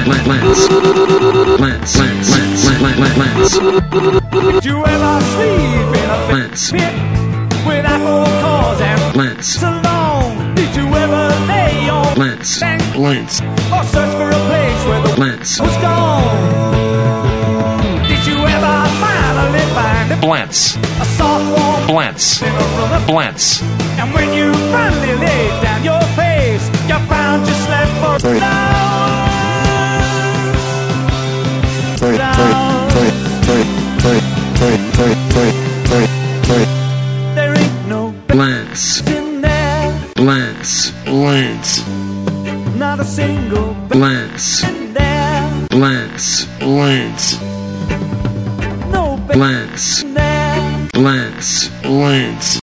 Did you ever sleep in a pit with apple cores and alone? Did you ever lay on bank or search for a place where the was gone? Did you ever finally find a soft warm in a room of and when you finally laid down your face, you found you slept for there ain't no in there. Not a single in there. No in there.